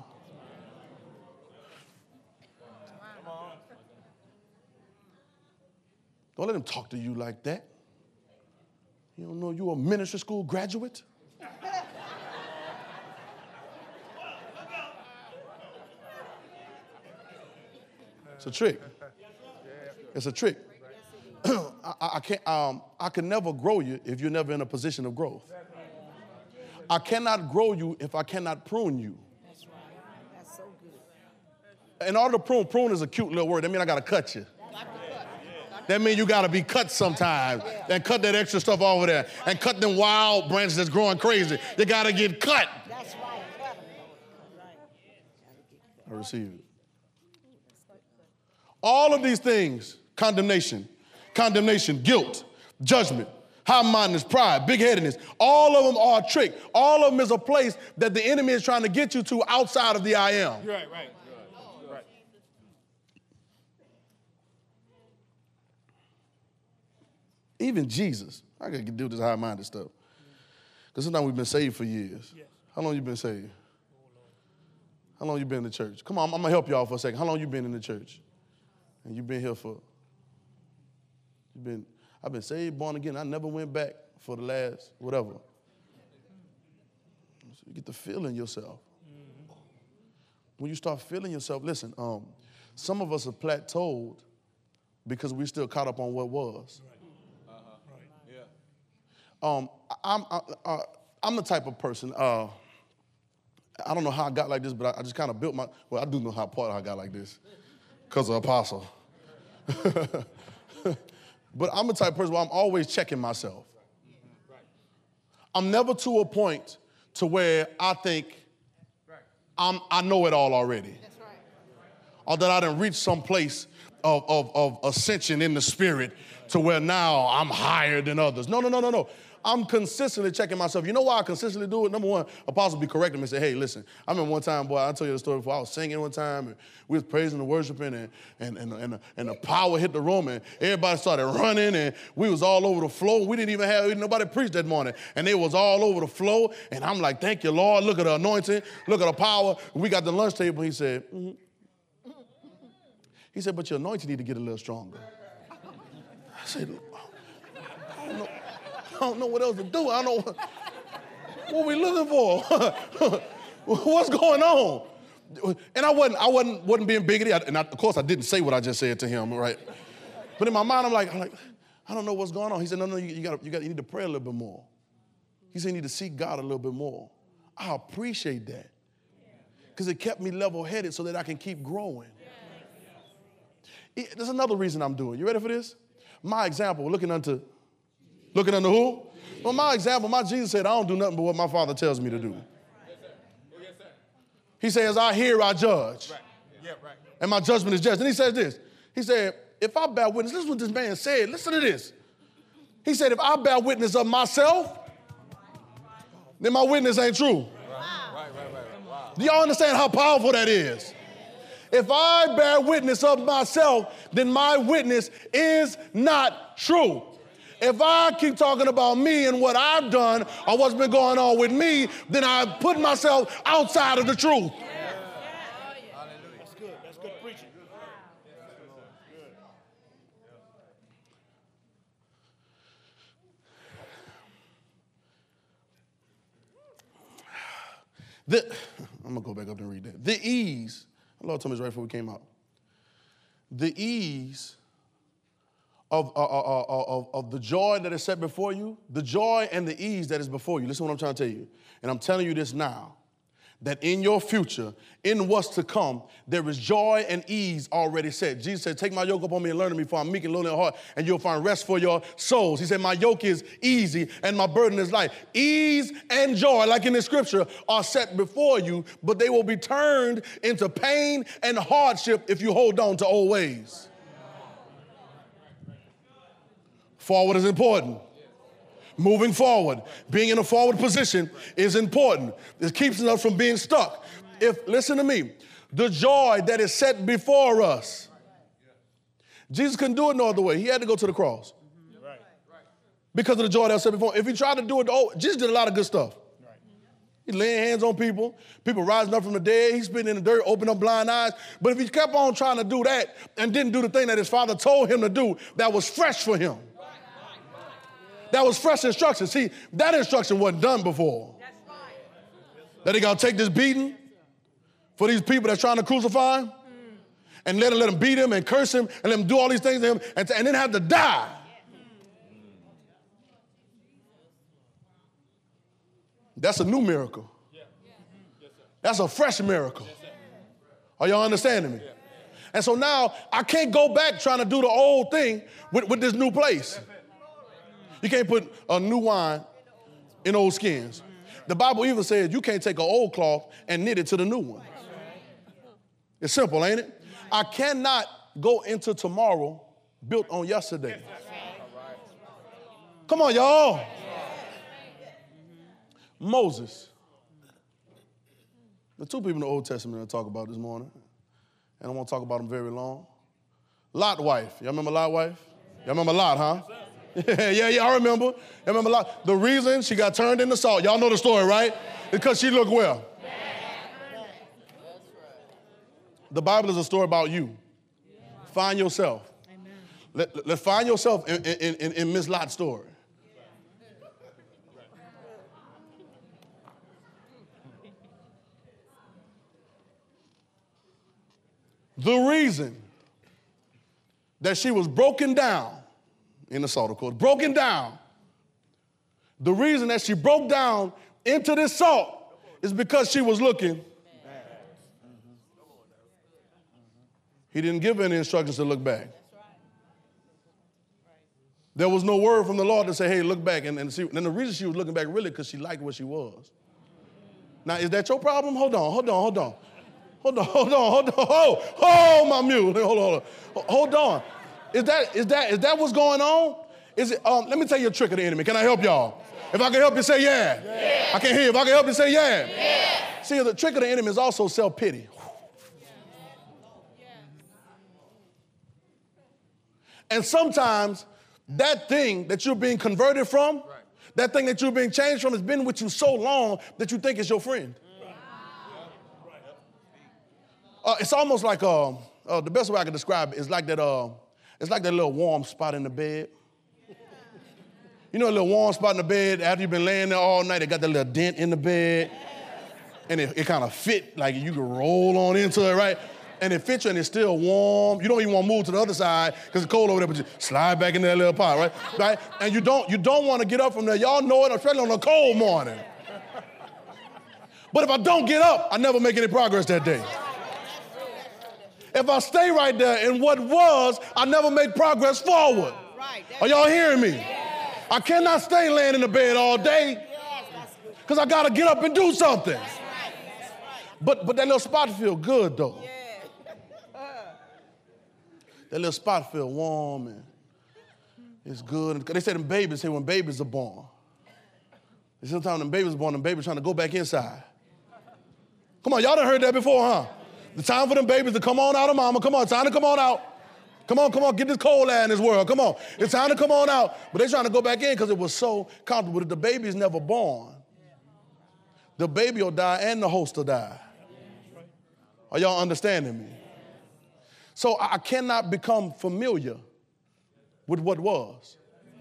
Don't let him talk to you like that. You don't know you're a ministry school graduate? It's a trick. It's a trick. I, I can't, um, I can never grow you if you're never in a position of growth. I cannot grow you if I cannot prune you. That's right. That's so good. In order to prune, prune is a cute little word. That means I got to cut you. That means you got to be cut sometimes and cut that extra stuff over there and cut them wild branches that's growing crazy. You got to get cut. That's right. Cut 'em. Right. I receive it. All of these things, condemnation, condemnation, guilt, judgment, high-mindedness, pride, big-headedness, all of them are a trick. All of them is a place that the enemy is trying to get you to outside of the I am. Right, right, right. Even Jesus, I got to do this high-minded stuff. Because sometimes we've been saved for years. Yes. How long you been saved? How long you been in the church? Come on, I'm going to help y'all for a second. How long you been in the church? And you've been here for, you've been, I've been saved, born again. I never went back for the last whatever. So you get to feeling yourself. Mm-hmm. When you start feeling yourself, listen, um, some of us are plateaued because we're still caught up on what was. Right. Uh-huh. Right. Yeah. Um, I'm, I, I, I'm the type of person, uh, I don't know how I got like this, but I, I just kind of built my, well, I do know how part I got like this because of Apostle. But I'm the type of person where I'm always checking myself. I'm never to a point to where I think I'm, I know it all already. That's right. Or that I done reached some place of, of, of ascension in the spirit to where now I'm higher than others. No, no, no, no, no. I'm consistently checking myself. You know why I consistently do it? Number one, Apostle be correcting me and say, hey, listen, I remember one time, boy, I'll tell you the story before. I was singing one time, and we was praising and worshiping, and, and, and, and, and the power hit the room, and everybody started running, and we was all over the floor. We didn't even have, nobody preached that morning, and they was all over the floor, and I'm like, thank you, Lord. Look at the anointing. Look at the power. We got the lunch table. He said, mm-hmm. He said, but your anointing need to get a little stronger. I said, I don't know. I don't know what else to do. I don't know what, what we looking for. What's going on? And I wasn't, I wasn't, wasn't being bigoted. And I, of course, I didn't say what I just said to him, right? But in my mind, I'm like, I'm like, I don't know what's going on. He said, no, no, you, you got, you got, you need to pray a little bit more. He said, you need to seek God a little bit more. I appreciate that because it kept me level-headed so that I can keep growing. It, there's another reason I'm doing. You ready for this? My example, looking unto. Looking unto who? Well, my example, my Jesus said, I don't do nothing but what my Father tells me to do. He says, I hear, I judge. Right. Yeah, right. And my judgment is just. And he says this. He said, if I bear witness, listen to what this man said. Listen to this. He said, if I bear witness of myself, then my witness ain't true. Right, right, right, right. Wow. Do y'all understand how powerful that is? If I bear witness of myself, then my witness is not true. If I keep talking about me and what I've done or what's been going on with me, then I put myself outside of the truth. Yeah. That's good. That's good preaching. The, I'm going to go back up and read that. The ease, the Lord told me this right before we came out. The ease Of, uh, uh, uh, of, of the joy that is set before you, the joy and the ease that is before you. Listen to what I'm trying to tell you. And I'm telling you this now, that in your future, in what's to come, there is joy and ease already set. Jesus said, take my yoke upon me and learn of me, for I'm meek and lowly in heart, and you'll find rest for your souls. He said, my yoke is easy and my burden is light. Ease and joy, like in the scripture, are set before you, but they will be turned into pain and hardship if you hold on to old ways. Forward is important. Moving forward, being in a forward position is important. It keeps us from being stuck. If, listen to me, the joy that is set before us, Jesus couldn't do it no other way. He had to go to the cross because of the joy that was set before him. If he tried to do it, oh, Jesus did a lot of good stuff. He's laying hands on people, people rising up from the dead. He's spitting in the dirt, opening up blind eyes. But if he kept on trying to do that and didn't do the thing that his Father told him to do, that was fresh for him. That was fresh instruction. See, that instruction wasn't done before. That's right. That he got to take this beating for these people that's trying to crucify him mm. and let him, let him beat him and curse him and let him do all these things to him and, and then have to die. That's a new miracle. That's a fresh miracle. Are y'all understanding me? And so now I can't go back trying to do the old thing with, with this new place. You can't put a new wine in old skins. The Bible even says you can't take an old cloth and knit it to the new one. It's simple, ain't it? I cannot go into tomorrow built on yesterday. Come on, y'all. Moses. The two people in the Old Testament I talk about this morning, and I won't talk about them very long. Lot wife. Y'all remember Lot wife? Y'all remember Lot, huh? yeah, yeah, I remember. Y'all remember Lot? The reason she got turned into salt, y'all know the story, right? Because she looked well. The Bible is a story about you. Find yourself. Let, let find yourself in, in, in, in Miss Lot's story. The reason that she was broken down in the salt, of course, broken down, the reason that she broke down into this salt is because she was looking. He didn't give her any instructions to look back. There was no word from the Lord to say, hey, look back. And, and, see, and the reason she was looking back really because she liked what she was. Now, is that your problem? Hold on, hold on, hold on. Hold on, hold on, hold on. Oh, oh, my mule. Hold on, hold on. Hold on. Is that, is that, is that what's going on? Is it, um, let me tell you a trick of the enemy. Can I help y'all? If I can help you, say yeah. yeah. I can't hear. If I can help you, say yeah. yeah. See, the trick of the enemy is also self-pity. And sometimes that thing that you're being converted from, right. that thing that you're being changed from has been with you so long that you think it's your friend. Uh, it's almost like, uh, uh, the best way I can describe it is like that, uh, it's like that little warm spot in the bed. You know a little warm spot in the bed after you've been laying there all night, it got that little dent in the bed, and it, it kind of fit, like you can roll on into it, right? And it fits you and it's still warm. You don't even want to move to the other side because it's cold over there, but you slide back in that little pot, right? right? And you don't, you don't want to get up from there. Y'all know it, especially on a cold morning. But if I don't get up, I never make any progress that day. If I stay right there in what was, I never make progress forward. Are y'all hearing me? I cannot stay laying in the bed all day because I got to get up and do something. But, but that little spot feel good, though. That little spot feel warm and it's good. They say them babies, say when babies are born. They sometimes when babies are born, them babies trying to go back inside. Come on, y'all done heard that before, huh? The time for them babies to come on out of mama. Come on, time to come on out. Come on, come on, get this cold air in this world. Come on, it's time to come on out. But they're trying to go back in because it was so comfortable. If the baby is never born, the baby will die and the host will die. Are y'all understanding me? So I cannot become familiar with what was.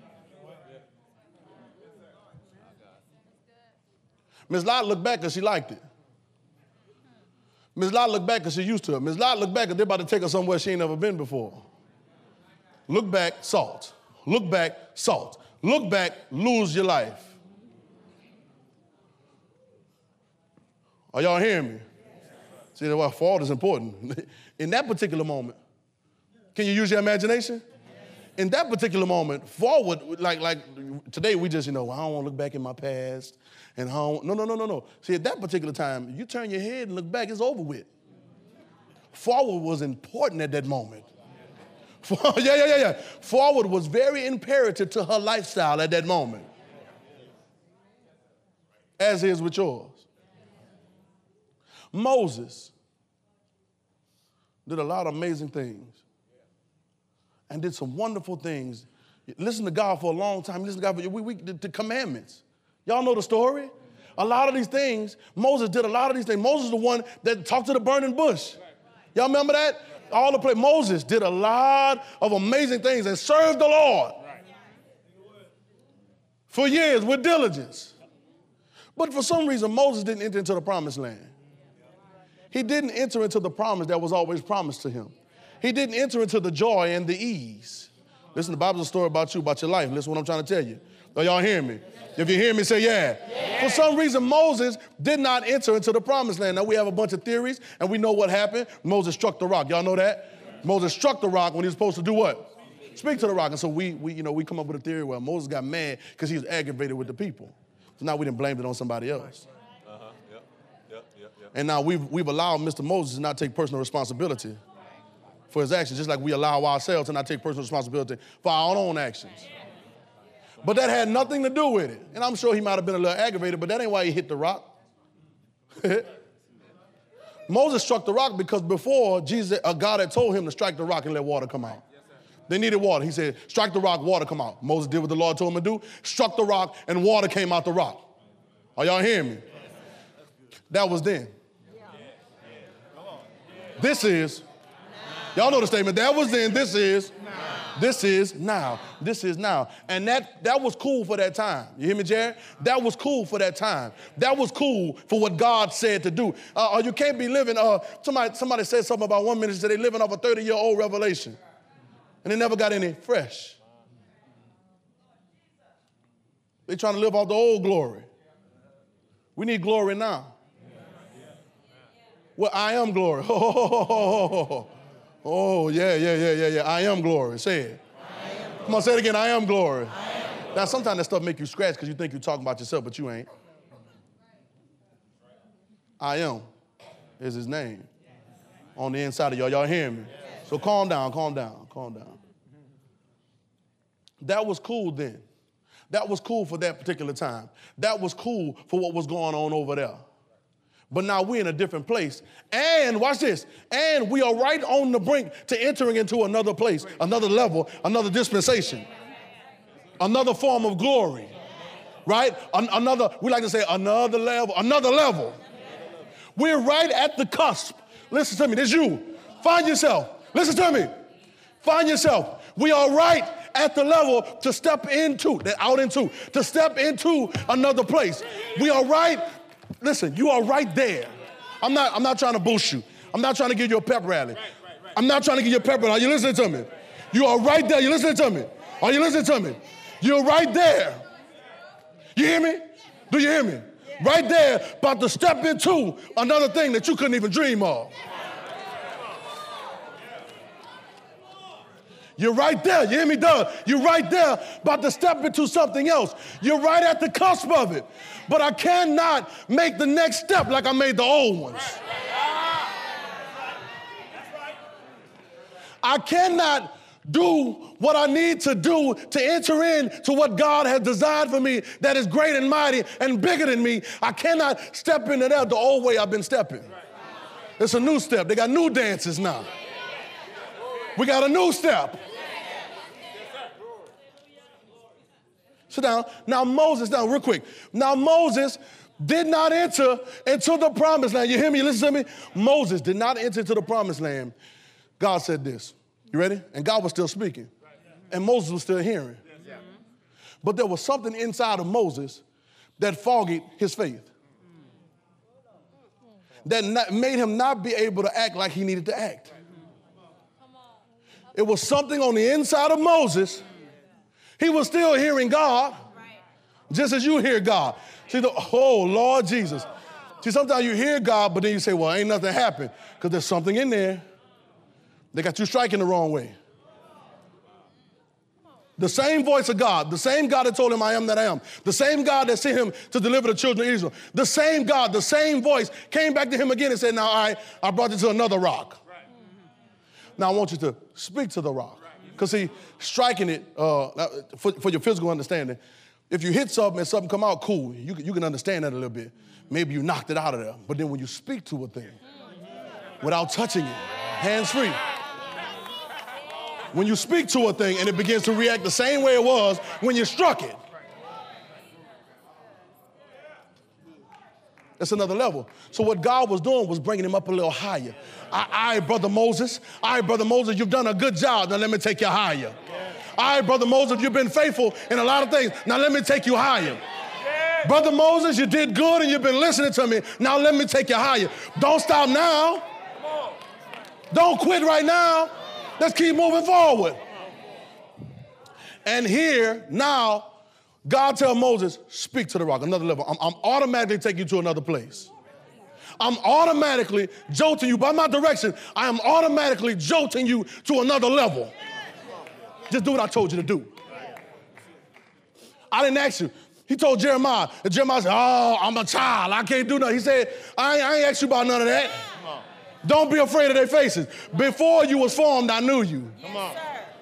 Miss Lot looked back because she liked it. Miss Lot looked back because she used to it. Miss Lot looked back because they're about to take her somewhere she ain't never been before. Look back, salt. Look back, salt. Look back, lose your life. Are y'all hearing me? See, that's why fault is important. In that particular moment, can you use your imagination? In that particular moment, forward, like, like today we just, you know, I don't want to look back in my past. And I don't, no, no, no, no, no. See, at that particular time, you turn your head and look back, it's over with. Forward was important at that moment. yeah, yeah, yeah, yeah. Forward was very imperative to her lifestyle at that moment. As is with yours. Moses did a lot of amazing things and did some wonderful things. Listen to God for a long time. Listen to God for we, we, the, the commandments. Y'all know the story? A lot of these things, Moses did a lot of these things. Moses is the one that talked to the burning bush. Y'all remember that? All the play. Moses did a lot of amazing things and served the Lord for years with diligence. But for some reason, Moses didn't enter into the promised land. He didn't enter into the promise that was always promised to him. He didn't enter into the joy and the ease Listen, the Bible's a story about you, about your life. Listen to what I'm trying to tell you. Are y'all hearing me? If you hear me, say yeah. yeah. For some reason, Moses did not enter into the promised land. Now, we have a bunch of theories, and we know what happened. Moses struck the rock. Y'all know that? Yeah. Moses struck the rock when he was supposed to do what? Speak to the rock. And so we, we, you know, we come up with a theory where Moses got mad because he was aggravated with the people. So now we didn't blame it on somebody else. Uh-huh. Yep. Yep. Yep. Yep. And now we've, we've allowed Mister Moses to not take personal responsibility for his actions, just like we allow ourselves to not take personal responsibility for our own actions. But that had nothing to do with it. And I'm sure he might have been a little aggravated, but that ain't why he hit the rock. Moses struck the rock because before Jesus, uh, God had told him to strike the rock and let water come out. They needed water. He said, strike the rock, water come out. Moses did what the Lord told him to do, struck the rock, and water came out the rock. Are y'all hearing me? That was then. This is, y'all know the statement, that was then, this is. This is now. This is now. And that, that was cool for that time. You hear me, Jared? That was cool for that time. That was cool for what God said to do. Uh, or you can't be living, uh, somebody, somebody said something about one ministry, said they living off a thirty-year-old revelation. And they never got any fresh. They trying to live off the old glory. We need glory now. Well, I am glory. Oh, Oh, yeah, yeah, yeah, yeah, yeah. I am glory. Say it. Am Come on, say it again. I am glory. I am glory. Now, sometimes that stuff make you scratch because you think you're talking about yourself, but you ain't. I am is his name on the inside of y'all. Y'all hearing me? So calm down, calm down, calm down. That was cool then. That was cool for that particular time. That was cool for what was going on over there. But now we're in a different place. And watch this. And we are right on the brink to entering into another place, another level, another dispensation, another form of glory, right? An- another, we like to say another level, another level. We're right at the cusp. Listen to me, this is you. Find yourself. Listen to me. Find yourself. We are right at the level to step into, out into, to step into another place. We are right. Listen, you are right there. I'm not, I'm not trying to boost you. I'm not trying to give you a pep rally. Right, right, right. I'm not trying to give you a pep rally. Are you listening to me? You are right there. You listening to me? Are you listening to me? You're right there. You hear me? Do you hear me? Right there, about to step into another thing that you couldn't even dream of. You're right there. You hear me, Doug? You're right there, about to step into something else. You're right at the cusp of it. But I cannot make the next step like I made the old ones. I cannot do what I need to do to enter into what God has designed for me that is great and mighty and bigger than me. I cannot step into that the old way I've been stepping. It's a new step. They got new dances now. We got a new step. Sit down. Now Moses, now real quick. Now Moses did not enter into the promised land. You hear me? Listen to me. Moses did not enter into the promised land. God said this. You ready? And God was still speaking. And Moses was still hearing. But there was something inside of Moses that fogged his faith. That not, made him not be able to act like he needed to act. It was something on the inside of Moses. He was still hearing God, just as you hear God. See, the, oh, Lord Jesus. See, sometimes you hear God, but then you say, well, ain't nothing happened, because there's something in there. They got you striking the wrong way. The same voice of God, the same God that told him, I am that I am, the same God that sent him to deliver the children of Israel, the same God, the same voice came back to him again and said, now, all right, I brought you to another rock. Now, I want you to speak to the rock. Because, see, striking it, uh, for, for your physical understanding, if you hit something and something come out, cool, you, you can understand that a little bit. Maybe you knocked it out of there. But then when you speak to a thing, without touching it, hands-free, when you speak to a thing and it begins to react the same way it was when you struck it, that's another level. So what God was doing was bringing him up a little higher. All right, Brother Moses. All right, Brother Moses, you've done a good job. Now let me take you higher. All right, Brother Moses, you've been faithful in a lot of things. Now let me take you higher. Brother Moses, you did good and you've been listening to me. Now let me take you higher. Don't stop now. Don't quit right now. Let's keep moving forward. And here, now, God tells Moses, speak to the rock, another level. I'm, I'm automatically taking you to another place. I'm automatically jolting you by my direction. I am automatically jolting you to another level. Just do what I told you to do. I didn't ask you. He told Jeremiah, and Jeremiah said, oh, I'm a child. I can't do nothing. He said, I ain't, I ain't asked you about none of that. Don't be afraid of their faces. Before you was formed, I knew you. Come on.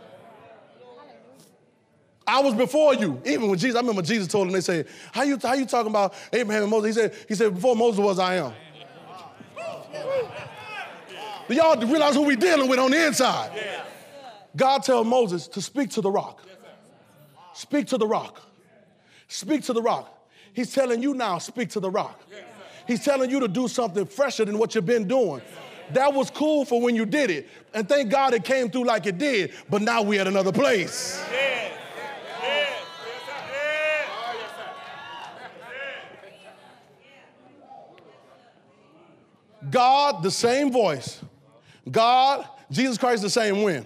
I was before you. Even when Jesus, I remember Jesus told him, they said, how you, how you talking about Abraham and Moses? He said, he said, before Moses was, I am. Do y'all realize who we dealing with on the inside? God tells Moses to speak to the rock. Speak to the rock. Speak to the rock. He's telling you now, speak to the rock. He's telling you to do something fresher than what you've been doing. That was cool for when you did it. And thank God it came through like it did, but now we're at another place. God, the same voice. God, Jesus Christ, the same when.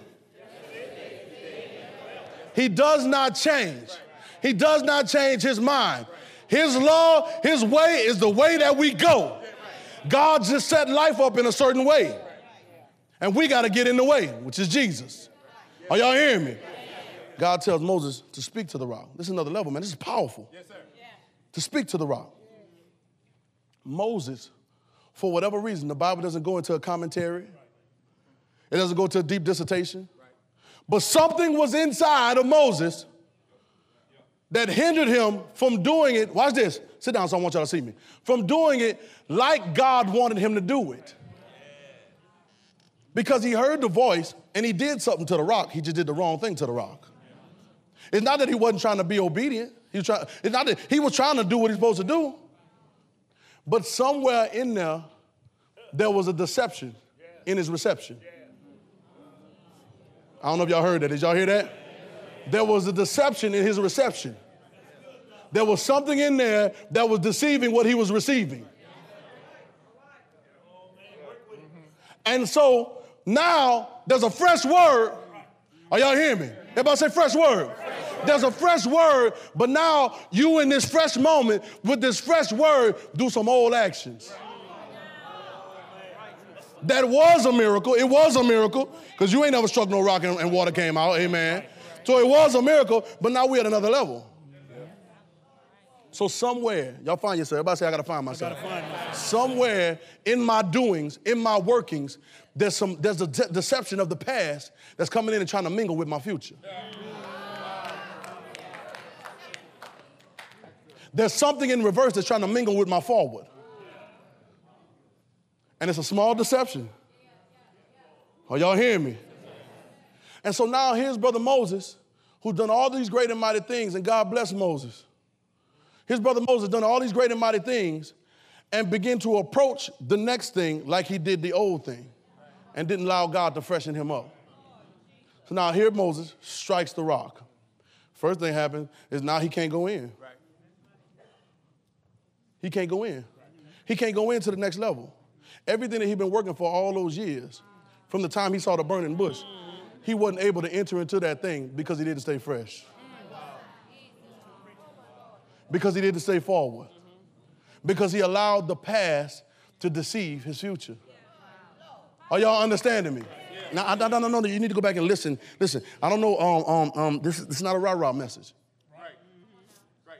He does not change. He does not change his mind. His law, his way is the way that we go. God just set life up in a certain way. And we got to get in the way, which is Jesus. Are y'all hearing me? God tells Moses to speak to the rock. This is another level, man. This is powerful. Yes, sir. To speak to the rock. Moses, for whatever reason, the Bible doesn't go into a commentary. It doesn't go into a deep dissertation. But something was inside of Moses that hindered him from doing it. Watch this. Sit down so I want y'all to see me. From doing it like God wanted him to do it. Because he heard the voice and he did something to the rock. He just did the wrong thing to the rock. It's not that he wasn't trying to be obedient. He was trying, it's not that he was trying to do what he's supposed to do. But somewhere in there, there was a deception in his reception. I don't know if y'all heard that. Did y'all hear that? There was a deception in his reception. There was something in there that was deceiving what he was receiving. And so now there's a fresh word. Are y'all hearing me? Everybody say fresh word. There's a fresh word, but now you in this fresh moment with this fresh word do some old actions. That was a miracle. It was a miracle because you ain't never struck no rock and, and water came out. Amen. So it was a miracle, but now we're at another level. So somewhere, y'all find yourself. Everybody say, I got to find myself. Find myself. Somewhere in my doings, in my workings, there's some there's a de- deception of the past that's coming in and trying to mingle with my future. There's something in reverse that's trying to mingle with my forward. And it's a small deception. Are y'all hearing me? And so now here's Brother Moses, who's done all these great and mighty things, and God bless Moses. His brother Moses done all these great and mighty things and begin to approach the next thing like he did the old thing and didn't allow God to freshen him up. So now here Moses strikes the rock. First thing happens is now he can't go in. He can't go in. He can't go into the next level. Everything that he'd been working for all those years, from the time he saw the burning bush, he wasn't able to enter into that thing because he didn't stay fresh. Because he didn't stay forward. Because he allowed the past to deceive his future. Are y'all understanding me? Now, I don't know. You need to go back and listen. Listen, I don't know. Um, um, um, this, this is not a rah-rah message. Right. Right.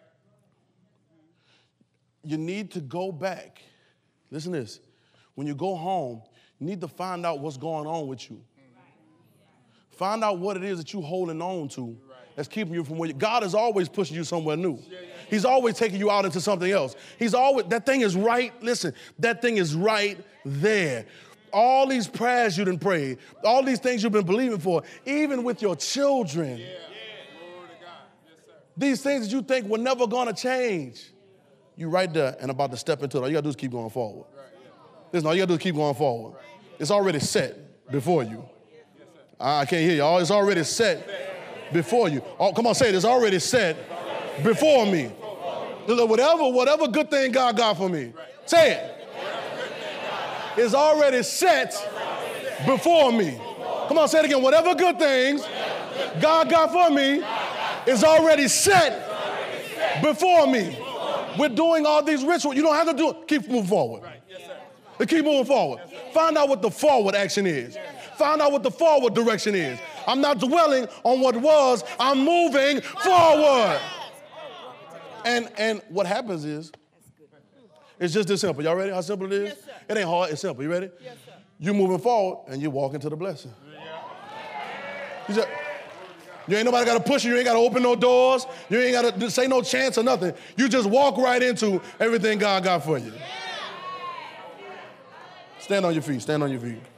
You need to go back. Listen to this. When you go home, you need to find out what's going on with you. Find out what it is that you're holding on to that's keeping you from where you, God is always pushing you somewhere new. He's always taking you out into something else. He's always, that thing is right, listen, that thing is right there. All these prayers you done prayed, all these things you've been believing for, even with your children. Yeah. Yeah. Yes, these things that you think were never gonna change. You right there and about to step into it. All you gotta do is keep going forward. Right, yeah. Listen, all you gotta do is keep going forward. Right. It's already set before you. Yes, I can't hear you. Oh, it's already set before you. Oh, come on, say it. It's already set before me. Whatever, whatever good thing God got for me. Say it. It's already set before me. Come on, say it again. Whatever good things God got for me is already set before me. We're doing all these rituals. You don't have to do it. Keep moving forward. Keep moving forward. Find out what the forward action is. Find out what the forward direction is. I'm not dwelling on what was. I'm moving forward. And, and what happens is, it's just this simple. Y'all ready how simple it is? Yes, sir. It ain't hard. It's simple. You ready? Yes, sir. You moving forward and you walk into the blessing. You, just, you ain't nobody got to push you. You ain't got to open no doors. You ain't got to say no chance or nothing. You just walk right into everything God got for you. Stand on your feet. Stand on your feet.